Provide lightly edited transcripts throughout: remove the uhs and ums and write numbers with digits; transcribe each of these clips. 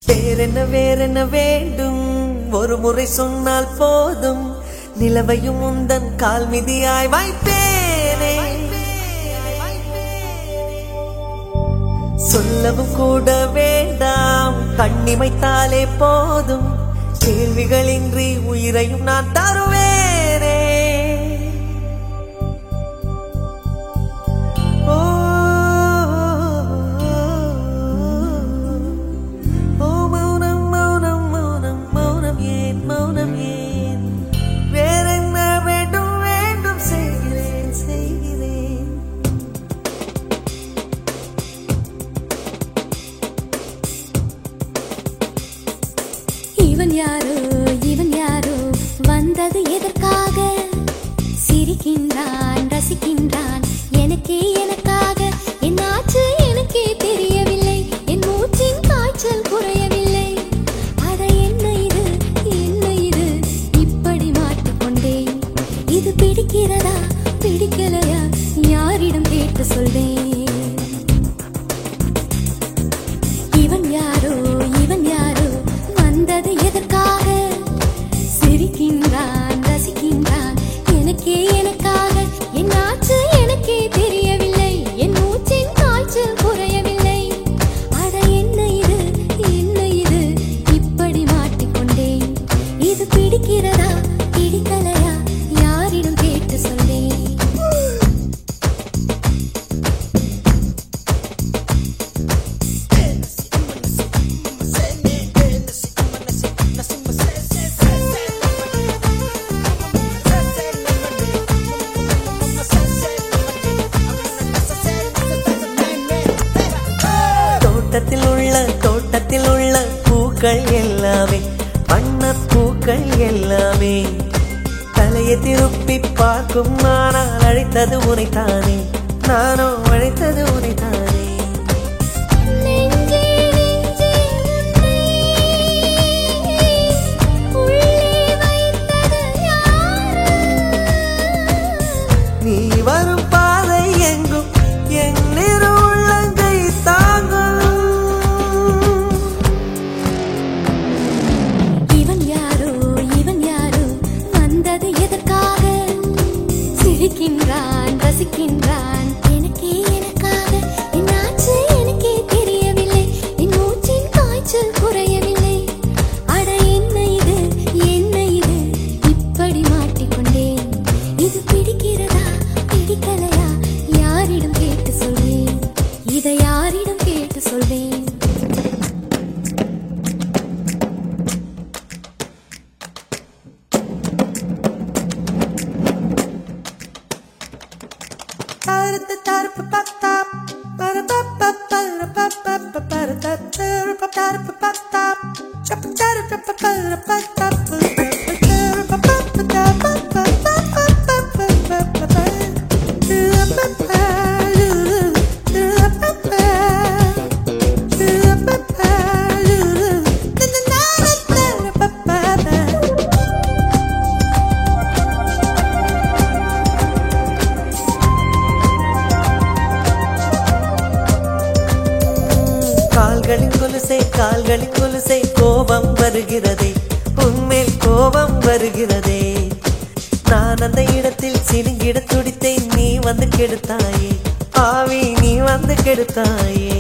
வேறென்ன வேண்டும், ஒரு முறை சொன்னால் போதும், நிலவையும் உந்தன் கால் மிதியாய் வைப்பேனே. சொல்லவும் கூட வேண்டாம், கண்ணிமைத்தாலே போதும், கேள்விகளின்றி உயிரையும் நான் தருவேனே. இவன் யாரோ வந்தது எதற்காக? சிரிக்கின்றான், ரசிக்கின்றான், எனக்காக. என்னாச்சு எனக்கே தெரியவில்லை, என் மூச்சின் காய்ச்சல் குறையவில்லை. அட என்ன இது இப்படி மாட்டிக்கொண்டேன். இது பிடிக்கிறதா பிடிக்கலையா யாரிடம் கேட்டு சொல்வேன்? இவன் யாரோ வந்தது எதற்காக? சிரிக்கின்றான், ரசிக்கின்றான், எனக்காக. என்னாச்சு எனக்கே தெரியவில்லை, என் மூச்சின் காய்ச்சல் குறையவில்லை. அட என்ன இது இப்படி மாட்டிக்கொண்டேன். இது பிடிக்கிறதா பிடிக்கலையா யாரிடம் கேட்டு சொல்வேன்? தோட்டத்தில் உள்ள பூக்கள் எல்லாமே, வண்ணப்பூக்கள் எல்லாமே, தலையை திருப்பி பார்க்கும். ஆனால் அழைத்தது உனைத்தானே, நானோ அழைத்தது உனைத்தானே. நீ வரும் பாதை எங்கும் என் உள்ளங்கை தாங்கும். இவன் யாரோ வந்தது எதற்காக? சிரிக்கின்றான், ரசிக்கின்றான், எனக்காக. என்னாச்சு எனக்கே தெரியவில்லை, என் மூச்சின் காய்ச்சல் குறையவில்லை. அட என்ன இது இப்படி மாட்டிக்கொண்டேன். இது பிடிக்கிறதா பிடிக்கலையா யாரிடம் கேட்டு சொல்வேன்? இதை யாரிடம் கேட்டு சொல்வேன்? கால்களின் கொலுசை கோபம் வருகிறதே, உன்மேல் கோபம் வருகிறதே. நான் அந்த இடத்தில் சினுங்கிட துடித்தேன், நீ வந்து கெடுத்தாயே ஆவி, நீ வந்து கெடுத்தாயே.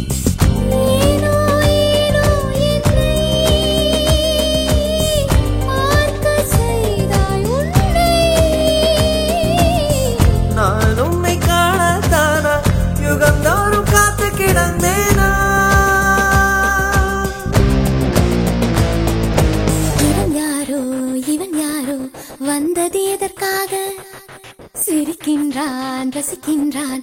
நான் உன்னை காணத்தானா யுகந்தோறும் காத்து கிடந்தேனா? இவன் யாரோ வந்தது எதற்காக? சிரிக்கின்றான், ரசிக்கின்றான்,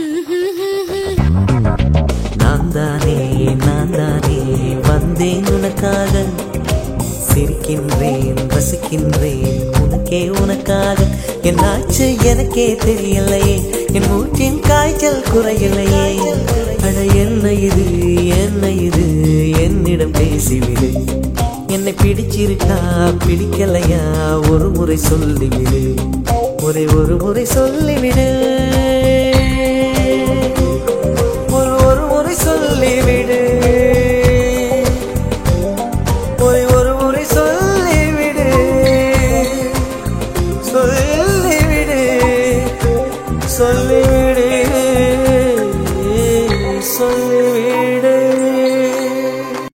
நான் தானே வந்தேன் உனக்காக. சிரிக்கின்றேன், ரசிக்கின்றேன், உனக்காக. என்னாச்சு எனக்கே தெரியலையே, என் மூச்சின் காய்ச்சல் குறையலையே. அட என்ன இது என்னிடம் பேசிவிடு. என்னை பிடிச்சிருக்கா பிடிக்கலையா ஒரு முறை சொல்லிவிடு, ஒரு முறை சொல்லிவிடு, ஒரு முறை சொல்லிவிடு. சொல்லி